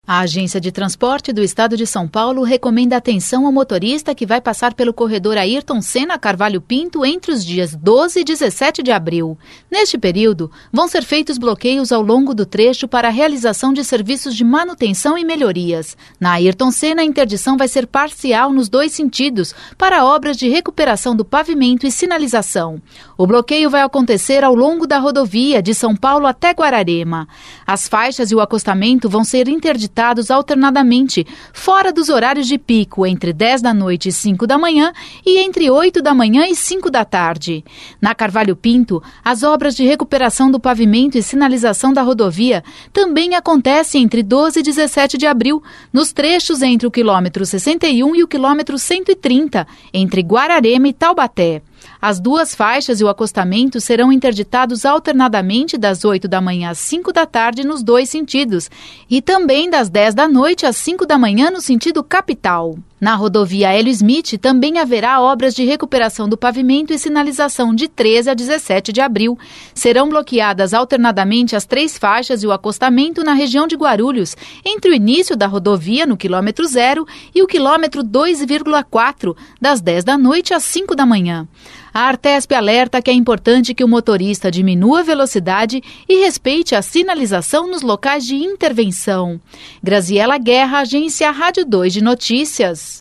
A Agência de Transporte do Estado de São Paulo recomenda atenção ao motorista que vai passar pelo corredor Ayrton Senna Carvalho Pinto entre os dias 12 e 17 de abril. Neste período, vão ser feitos bloqueios ao longo do trecho para a realização de serviços de manutenção e melhorias. Na Ayrton Senna, a interdição vai ser parcial nos dois sentidos para obras de recuperação do pavimento e sinalização. O bloqueio vai acontecer ao longo da rodovia de São Paulo até Guararema. As faixas e o acostamento vão ser interditados alternadamente, fora dos horários de pico, entre 10 da noite e 5 da manhã e entre 8 da manhã e 5 da tarde. Na Carvalho Pinto, as obras de recuperação do pavimento e sinalização da rodovia também acontecem entre 12 e 17 de abril, nos trechos entre o quilômetro 61 e o quilômetro 130, entre Guararema e Taubaté. As duas faixas e o acostamento serão interditados alternadamente das 8 da manhã às 5 da tarde nos dois sentidos e também das 10 da noite às 5 da manhã no sentido capital. Na rodovia Hélio Smith também haverá obras de recuperação do pavimento e sinalização de 13 a 17 de abril. Serão bloqueadas alternadamente as três faixas e o acostamento na região de Guarulhos, entre o início da rodovia no quilômetro 0 e o quilômetro 2,4, das 10 da noite às 5 da manhã. A Artesp alerta que é importante que o motorista diminua a velocidade e respeite a sinalização nos locais de intervenção. Graziela Guerra, Agência Rádio 2 de Notícias.